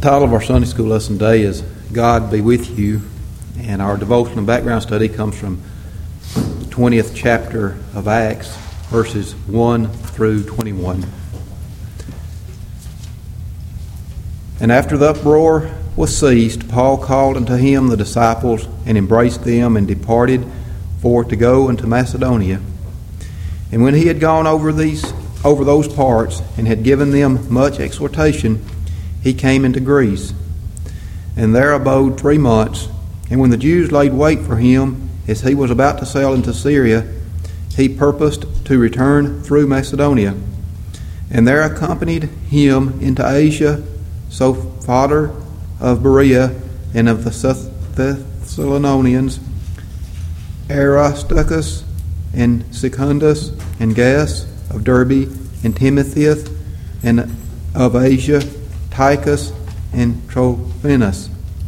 title of our Sunday school lesson today is God Be With You, and our devotional background study comes from the 20th chapter of Acts, verses 1 through 21. And after the uproar was ceased, Paul called unto him the disciples, and embraced them, and departed for to go into Macedonia. And when he had gone over those parts, and had given them much exhortation, he came into Greece, and there abode 3 months. And when the Jews laid wait for him, as he was about to sail into Syria, he purposed to return through Macedonia. And there accompanied him into Asia Sophater of Berea, and of the Thessalonians, Aristarchus, and Secundus, and Gaius of Derbe, and Timotheus, and of Asia, Tychus, and Trophimus.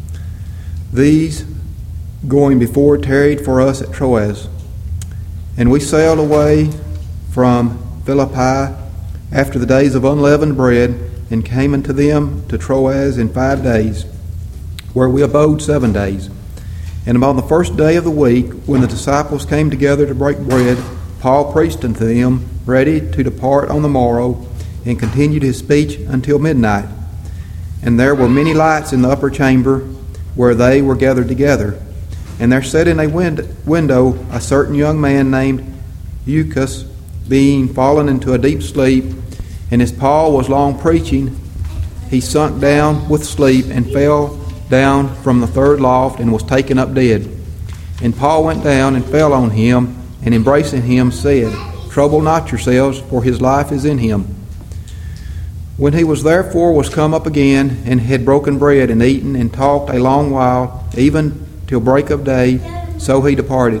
These, going before, tarried for us at Troas. And we sailed away from Philippi after the days of unleavened bread, and came unto them to Troas in 5 days, where we abode 7 days. And upon the first day of the week, when the disciples came together to break bread, Paul preached unto them, ready to depart on the morrow, and continued his speech until midnight. And there were many lights in the upper chamber where they were gathered together. And there sat in a window a certain young man named Eutychus, being fallen into a deep sleep. And as Paul was long preaching, he sunk down with sleep, and fell down from the 3rd loft, and was taken up dead. And Paul went down and fell on him, and embracing him said, Trouble not yourselves, for his life is in him. When he was come up again, and had broken bread, and eaten, and talked a long while, even till break of day, so he departed.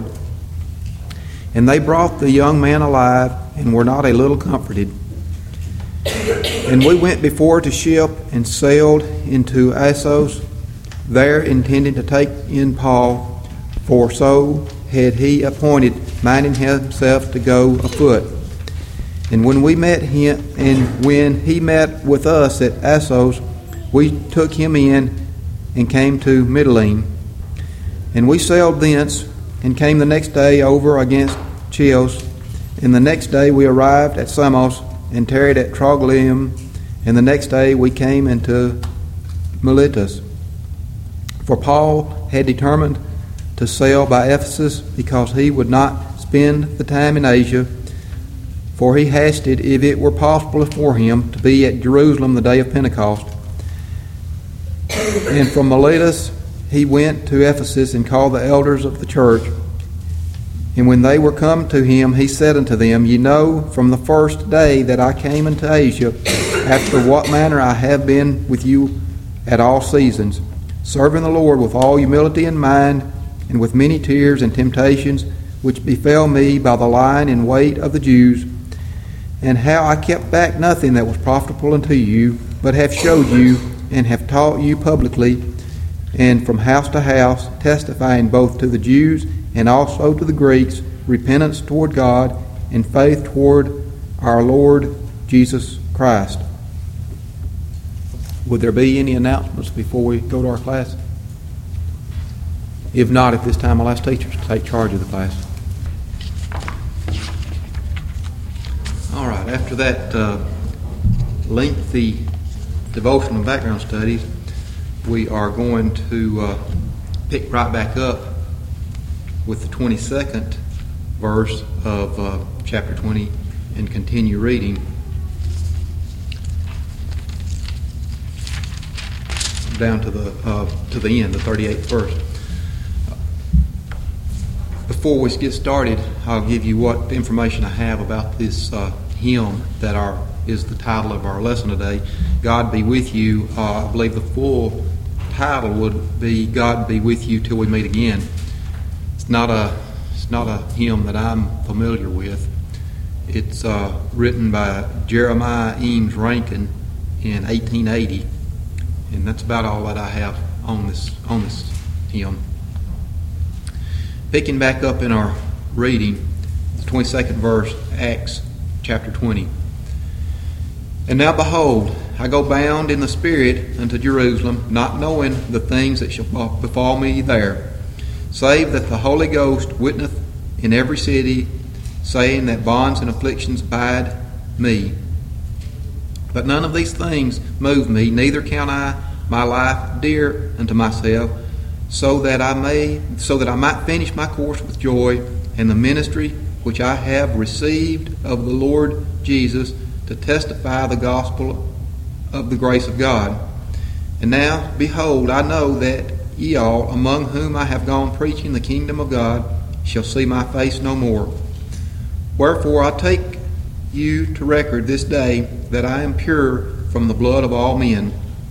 And they brought the young man alive, and were not a little comforted. And we went before to ship, and sailed into Assos, there intending to take in Paul, for so had he appointed, minding himself to go afoot. And when he met with us at Assos, we took him in, and came to Mytilene. And we sailed thence, and came the next day over against Chios. And the next day we arrived at Samos, and tarried at Trogyllium. And the next day we came into Miletus. For Paul had determined to sail by Ephesus, because he would not spend the time in Asia, for he hasted, if it were possible for him, to be at Jerusalem the day of Pentecost. And from Miletus he went to Ephesus, and called the elders of the church. And when they were come to him, he said unto them, Ye know from the first day that I came into Asia, after what manner I have been with you at all seasons, serving the Lord with all humility in mind, and with many tears and temptations, which befell me by the lying in wait of the Jews, and how I kept back nothing that was profitable unto you, but have showed you, and have taught you publicly, and from house to house, testifying both to the Jews and also to the Greeks, repentance toward God, and faith toward our Lord Jesus Christ. Would there be any announcements before we go to our class? If not, at this time I'll ask teachers to take charge of the class. All right, after that lengthy devotional background studies, we are going to pick right back up with the 22nd verse of chapter 20 and continue reading down to the end, the 38th verse. Before we get started, I'll give you what information I have about this hymn that is the title of our lesson today, God Be With You. I believe the full title would be God Be With You Till We Meet Again. It's not a hymn that I'm familiar with. It's written by Jeremiah Eames Rankin in 1880, and that's about all that I have on this hymn. Picking back up in our reading, the 22nd verse, Acts chapter 20. And now behold, I go bound in the Spirit unto Jerusalem, not knowing the things that shall befall me there, save that the Holy Ghost witnesseth in every city, saying that bonds and afflictions abide me. But none of these things move me, neither count I my life dear unto myself, so that I might finish my course with joy, and the ministry which I have received of the Lord Jesus, to testify the gospel of the grace of God. And now, behold, I know that ye all, among whom I have gone preaching the kingdom of God, shall see my face no more. Wherefore I take you to record this day that I am pure from the blood of all men.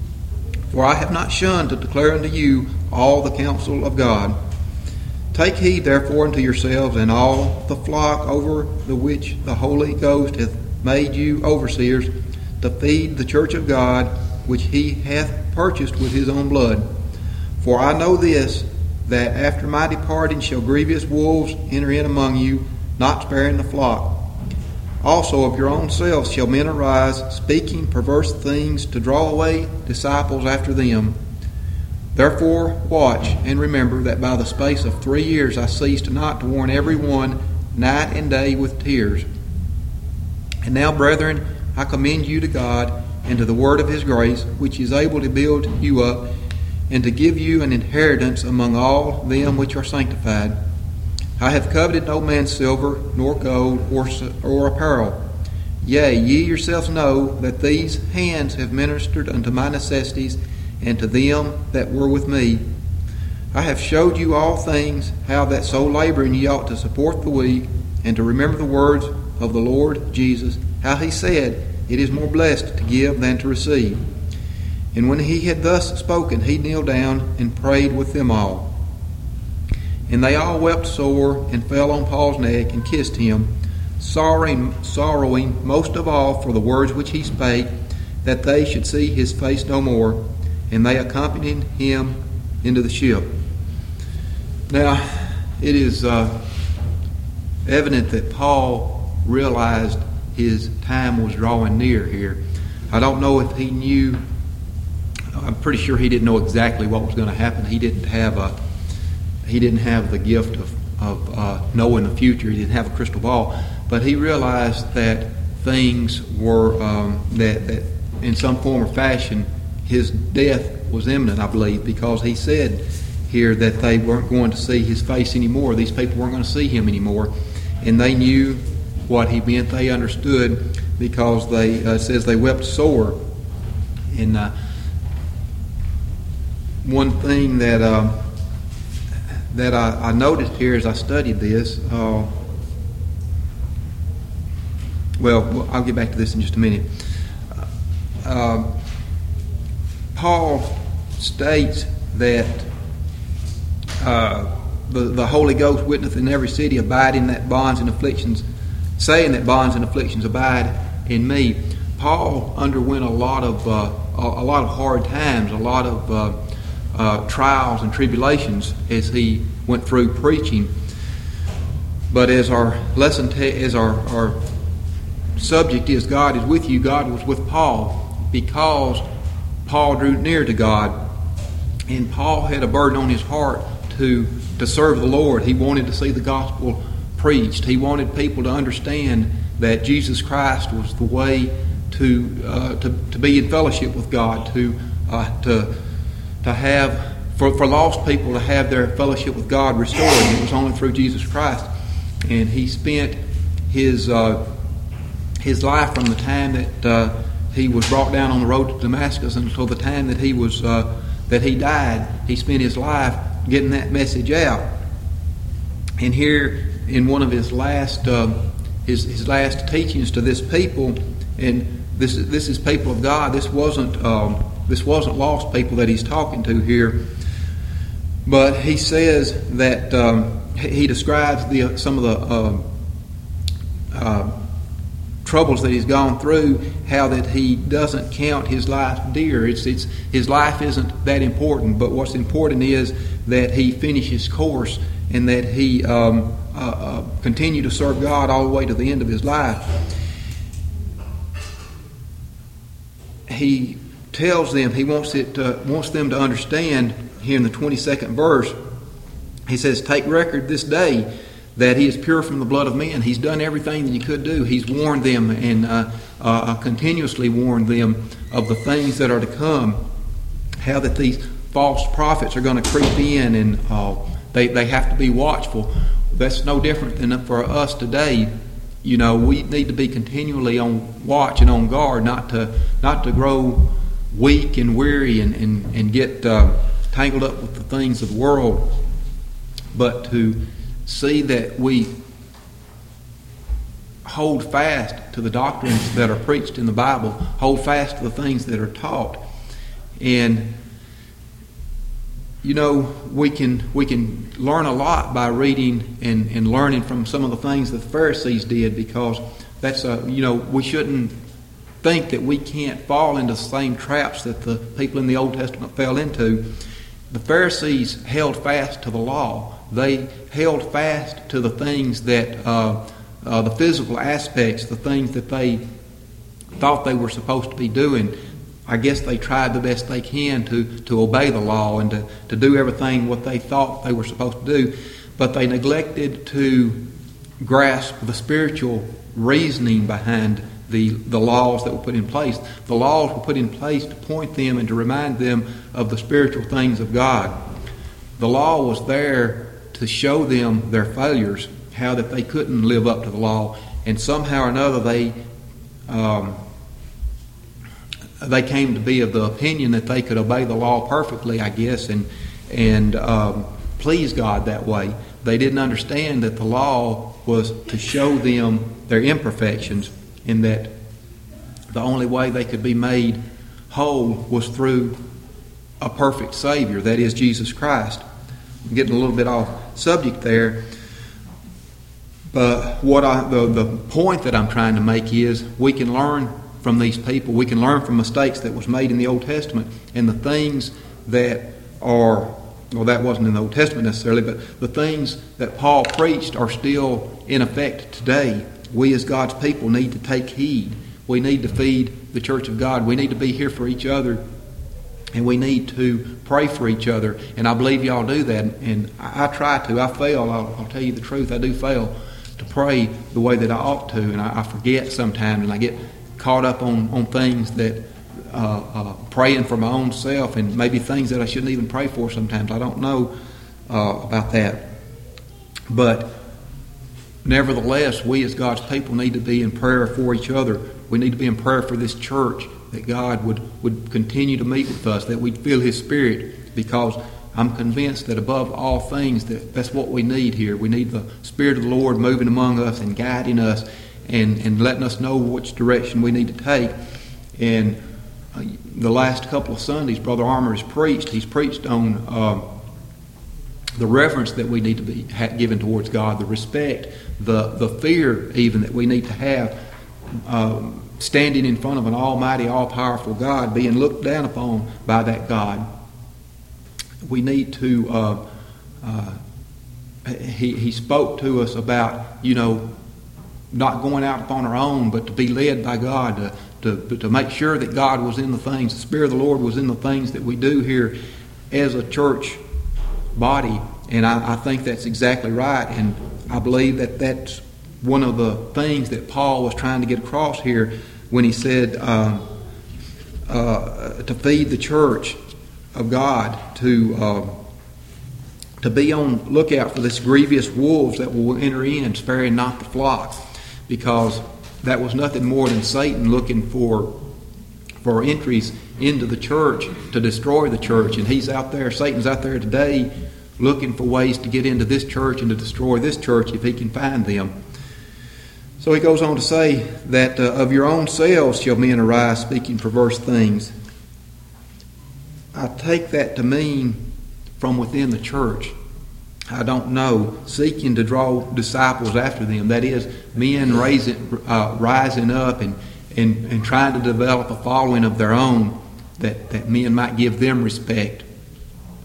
For I have not shunned to declare unto you all the counsel of God. Take heed therefore unto yourselves and all the flock over the which the Holy Ghost hath made you overseers, to feed the church of God, which he hath purchased with his own blood. For I know this, that after my departing shall grievous wolves enter in among you, not sparing the flock. Also of your own selves shall men arise, speaking perverse things, to draw away disciples after them. Therefore watch, and remember that by the space of 3 years I ceased not to warn every one night and day with tears. And now, brethren, I commend you to God and to the word of his grace, which is able to build you up, and to give you an inheritance among all them which are sanctified. I have coveted no man's silver, nor gold, or apparel. Yea, ye yourselves know that these hands have ministered unto my necessities, and to them that were with me. I have showed you all things, how that so laboring ye ought to support the weak, and to remember the words of the Lord Jesus, how he said, It is more blessed to give than to receive. And when he had thus spoken, he kneeled down and prayed with them all. And they all wept sore, and fell on Paul's neck, and kissed him, sorrowing most of all for the words which he spake, that they should see his face no more. And they accompanied him into the ship. Now, it is evident that Paul realized his time was drawing near here. I don't know if he knew. I'm pretty sure he didn't know exactly what was going to happen. He didn't have the gift of knowing the future. He didn't have a crystal ball. But he realized that things were that in some form or fashion his death was imminent, I believe, because he said here that they weren't going to see his face anymore. These people weren't going to see him anymore. And they knew what he meant. They understood, because they says they wept sore. And one thing that I noticed here as I studied this, well, I'll get back to this in just a minute. Paul states that the Holy Ghost witnesseth in every city, abiding that bonds and afflictions, saying that bonds and afflictions abide in me. Paul underwent a lot of hard times, a lot of trials and tribulations as he went through preaching. But as our lesson, our subject is God is with you, God was with Paul, because Paul drew near to God, and Paul had a burden on his heart to serve the Lord. He wanted to see the gospel preached. He wanted people to understand that Jesus Christ was the way to be in fellowship with God, to have for lost people to have their fellowship with God restored. It was only through Jesus Christ, and he spent his life from the time that he was brought down on the road to Damascus until the time that he died. He spent his life getting that message out. And here in one of his last teachings to this people, and this is people of God. This wasn't lost people that he's talking to here. But he says that he describes some of the troubles that he's gone through, how that he doesn't count his life dear. His life isn't that important, but what's important is that he finish his course and that he continue to serve God all the way to the end of his life. he tells them, he wants them to understand here in the 22nd verse. He says, take record this day that he is pure from the blood of men. He's done everything that he could do. He's warned them and continuously warned them of the things that are to come, how that these false prophets are going to creep in, and they have to be watchful. That's no different than for us today. You know, we need to be continually on watch and on guard, not to grow weak and weary and get tangled up with the things of the world, but to see that we hold fast to the doctrines that are preached in the Bible, hold fast to the things that are taught. And you know, we can learn a lot by reading and learning from some of the things that the Pharisees did, because that's we shouldn't think that we can't fall into the same traps that the people in the Old Testament fell into. The Pharisees held fast to the law. They held fast to the things that the physical aspects, the things that they thought they were supposed to be doing. I guess they tried the best they can to obey the law and to do everything what they thought they were supposed to do, but they neglected to grasp the spiritual reasoning behind the laws that were put in place. The laws were put in place to point them and to remind them of the spiritual things of God. The law was there to show them their failures, how that they couldn't live up to the law, and somehow or another they came to be of the opinion that they could obey the law perfectly, I guess, and please God that way. They didn't understand that the law was to show them their imperfections, and that the only way they could be made whole was through a perfect Savior, that is Jesus Christ. I'm getting a little bit off subject there, but the point that I'm trying to make is we can learn from these people. We can learn from mistakes that was made in the Old Testament, and the things that are, well, that wasn't in the Old Testament necessarily, but the things that Paul preached are still in effect today. We as God's people need to take heed. We need to feed the church of God. We need to be here for each other, and we need to pray for each other. And I believe y'all do that, and I try to. I fail. I'll tell you the truth. I do fail to pray the way that I ought to, and I forget sometimes, and I get caught up on things that praying for my own self, and maybe things that I shouldn't even pray for sometimes. I don't know about that. But nevertheless, we as God's people need to be in prayer for each other. We need to be in prayer for this church, that God would continue to meet with us, that we'd feel His Spirit, because I'm convinced that above all things that's what we need here. We need the Spirit of the Lord moving among us and guiding us and letting us know which direction we need to take. And the last couple of Sundays, Brother Armour has preached. He's preached on the reverence that we need to be given towards God, the respect, the fear even that we need to have, standing in front of an almighty, all-powerful God, being looked down upon by that God. We need to, he spoke to us about, not going out upon our own, but to be led by God, to make sure that God was in the things, the Spirit of the Lord was in the things that we do here as a church body. And I think that's exactly right. And I believe that that's one of the things that Paul was trying to get across here when he said to feed the church of God, to be on lookout for this grievous wolves that will enter in, sparing not the flock. Because that was nothing more than Satan looking for entries into the church to destroy the church. And Satan's out there today looking for ways to get into this church and to destroy this church if he can find them. So he goes on to say that of your own selves shall men arise speaking perverse things. I take that to mean from within the church. I don't know, seeking to draw disciples after them. That is, men rising up and trying to develop a following of their own, that men might give them respect.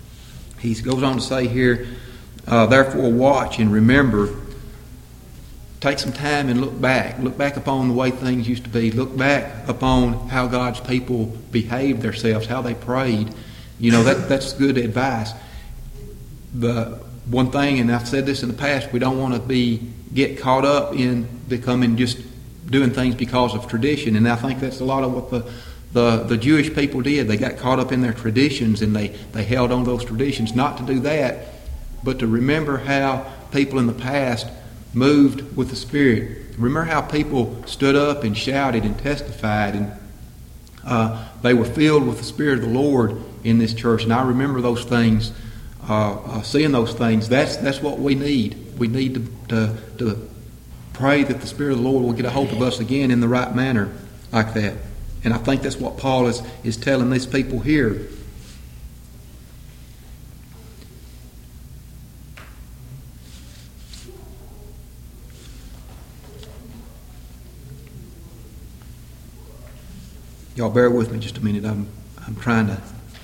He goes on to say here, therefore watch and remember, take some time and look back upon the way things used to be, look back upon how God's people behaved themselves, how they prayed. That's good advice. The one thing, and I've said this in the past, we don't want to get caught up in becoming just doing things because of tradition, and I think that's a lot of what the Jewish people did. They got caught up in their traditions, and they held on to those traditions. Not to do that, but to remember how people in the past moved with the Spirit. Remember how people stood up and shouted and testified, and they were filled with the Spirit of the Lord in this church. And I remember those things, seeing those things. That's what we need. We need to pray that the Spirit of the Lord will get a hold of us again in the right manner like that. And I think that's what Paul is telling these people here. Y'all bear with me just a minute. I'm trying to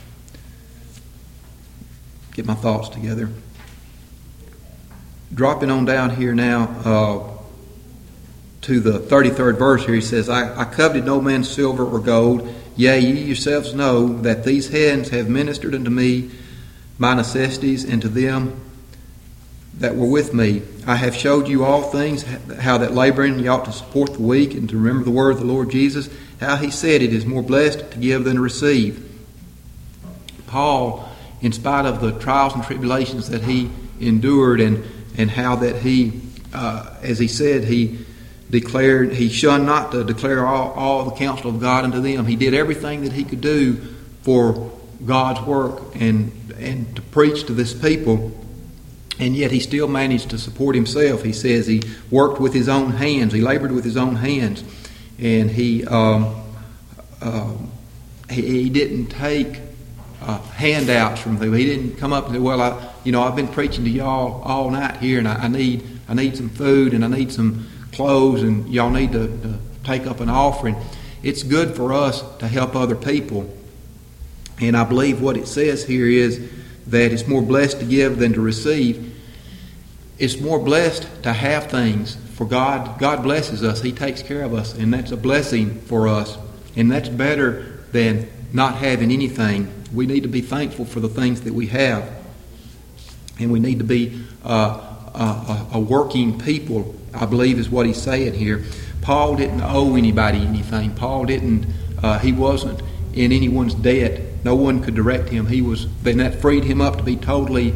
get my thoughts together. Dropping on down here now to the 33rd verse here, he says, I coveted no man's silver or gold. Yea, ye yourselves know that these hands have ministered unto me my necessities, and to them that were with me. I have showed you all things, how that laboring ye ought to support the weak, and to remember the word of the Lord Jesus, how he said, it is more blessed to give than to receive. Paul, in spite of the trials and tribulations that he endured, and how that he, as he said, he shunned not to declare all the counsel of God unto them. He did everything that he could do for God's work and to preach to this people, and yet he still managed to support himself. He says he worked with his own hands. He labored with his own hands, and he didn't take handouts from them. He didn't come up and say, well, I've been preaching to y'all all night here, and I need some food, and I need some clothes, and y'all need to take up an offering. It's good for us to help other people. And I believe what it says here is that it's more blessed to give than to receive. It's more blessed to have things, for God blesses us. He takes care of us, and that's a blessing for us. And that's better than not having anything. We need to be thankful for the things that we have. And we need to be a working people, I believe is what he's saying here. Paul didn't owe anybody anything. Paul didn't, he wasn't in anyone's debt. No one could direct him. Then that freed him up to be totally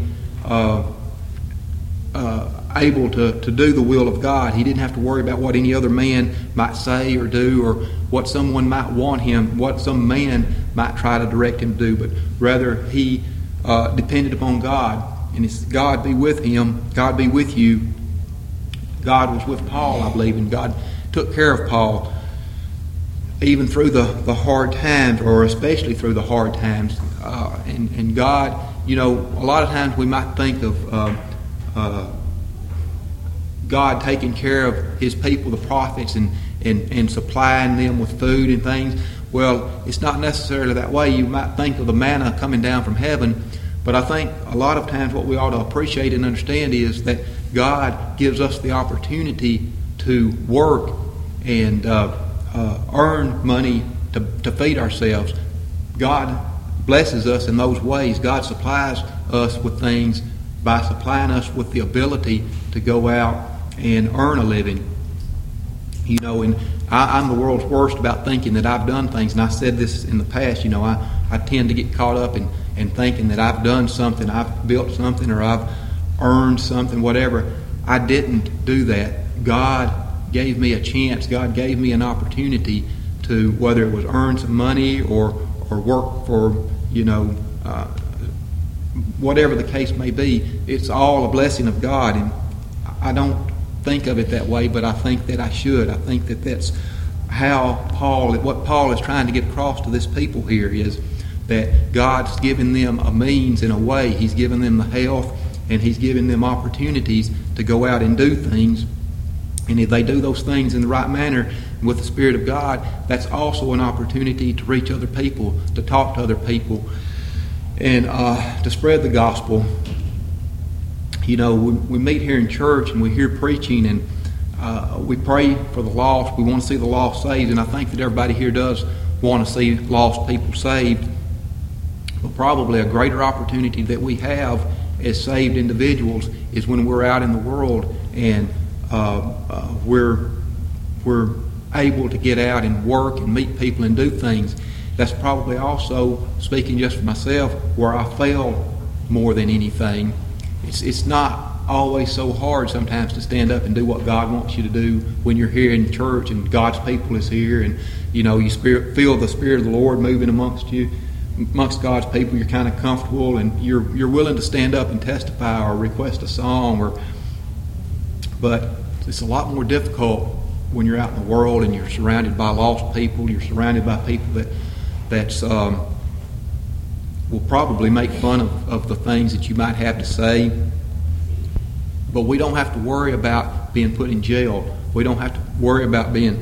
able to do the will of God. He didn't have to worry about what any other man might say or do, or what someone might want him, what some man might try to direct him to do, but rather he depended upon God. And it's God be with him, God be with you. God was with Paul, I believe, and God took care of Paul even through the hard times, or especially through the hard times. And God, a lot of times we might think of God taking care of his people, the prophets, and supplying them with food and things. Well, it's not necessarily that way. You might think of the manna coming down from heaven, but I think a lot of times what we ought to appreciate and understand is that God gives us the opportunity to work and earn money to feed ourselves. God blesses us in those ways. God supplies us with things by supplying us with the ability to go out and earn a living. And I'm the world's worst about thinking that I've done things, and I said this in the past. I tend to get caught up in thinking that I've done something, I've built something, or I've earned something, whatever. I didn't do that. God gave me a chance. God gave me an opportunity to, whether it was earn some money or work for, whatever the case may be. It's all a blessing of God, and I don't think of it that way, but I think that I should. I think that that's what Paul is trying to get across to this people here is that God's given them a means and a way. He's given them the health, and He's given them opportunities to go out and do things. And if they do those things in the right manner with the Spirit of God, that's also an opportunity to reach other people, to talk to other people, and to spread the gospel. We meet here in church and we hear preaching, and we pray for the lost. We want to see the lost saved, and I think that everybody here does want to see lost people saved. But probably a greater opportunity that we have as saved individuals is when we're out in the world and we're able to get out and work and meet people and do things. That's probably also, speaking just for myself, where I fail more than anything. It's not always so hard sometimes to stand up and do what God wants you to do when you're here in church and God's people is here, and you feel the Spirit of the Lord moving amongst you, amongst God's people. You're kind of comfortable and you're willing to stand up and testify or request a song, but it's a lot more difficult when you're out in the world and you're surrounded by lost people. You're surrounded by people that will probably make fun of the things that you might have to say. But we don't have to worry about being put in jail. We don't have to worry about being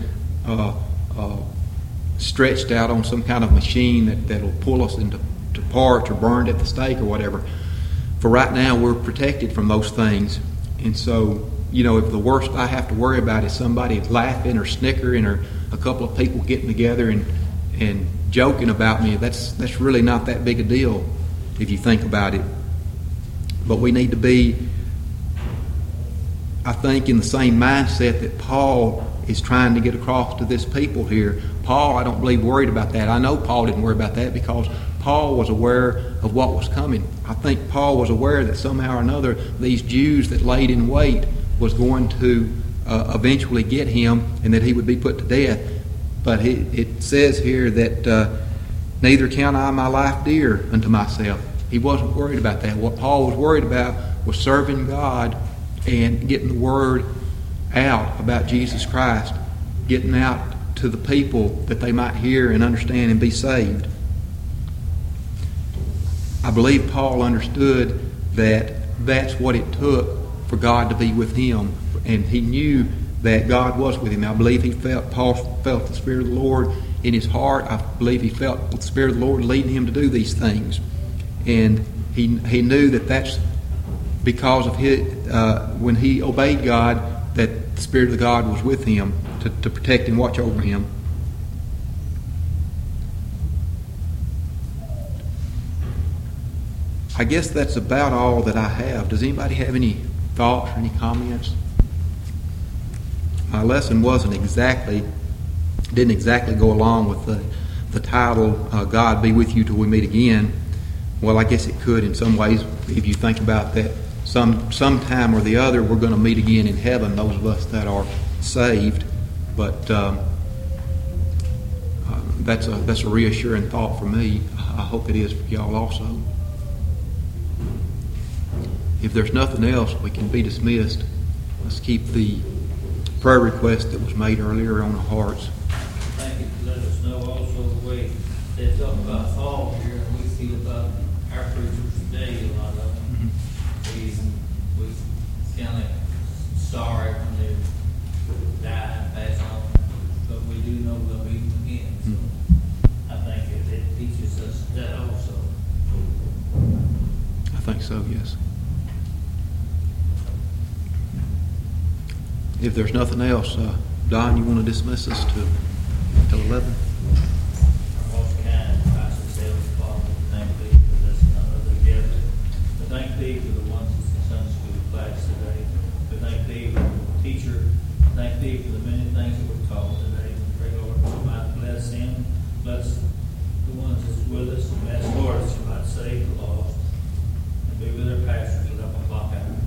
stretched out on some kind of machine that'll pull us into parts or burned at the stake or whatever. For right now, we're protected from those things. And so, if the worst I have to worry about is somebody laughing or snickering or a couple of people getting together and joking about me, that's really not that big a deal if you think about it. But we need to be, I think, in the same mindset that Paul is trying to get across to this people here. Paul, I don't believe, worried about that. I know Paul didn't worry about that because Paul was aware of what was coming. I think Paul was aware that somehow or another these Jews that laid in wait was going to eventually get him and that he would be put to death. But it says here that neither count I my life dear unto myself. He wasn't worried about that. What Paul was worried about was serving God and getting the word out about Jesus Christ, getting out to the people that they might hear and understand and be saved. I believe Paul understood that that's what it took for God to be with him, and he knew that God was with him. I believe Paul felt the Spirit of the Lord in his heart. I believe he felt the Spirit of the Lord leading him to do these things, and he knew that that's because of his when he obeyed God, that the Spirit of God was with him to protect and watch over him. I guess that's about all that I have. Does anybody have any thoughts or any comments? My lesson didn't exactly go along with the title, God Be With You Till We Meet Again. Well, I guess it could in some ways if you think about that. Sometime or the other we're going to meet again in heaven, those of us that are saved. But that's a reassuring thought for me. I hope it is for y'all also. If there's nothing else, we can be dismissed. Let's keep the prayer request that was made earlier on our hearts. Thank you for letting us know also the way they talk about fall here, and we feel about our preachers today, a lot of them. Mm-hmm. We kind of sorry when they die and pass on, but we do know we'll meet them again. So mm-hmm. I think it teaches us that also. I think so, yes. If there's nothing else, Don, you want to dismiss us to 11? Our most kind, righteous Heavenly Father, thank thee for this another gift. We thank thee for the ones in the Sunday school class today. We thank thee for the teacher. Thank thee for the many things that were taught today. We pray, Lord, that you might bless him, bless the ones that's with us, and bless Lord that you might save the lost, and be with our pastors at 11 o'clock hour.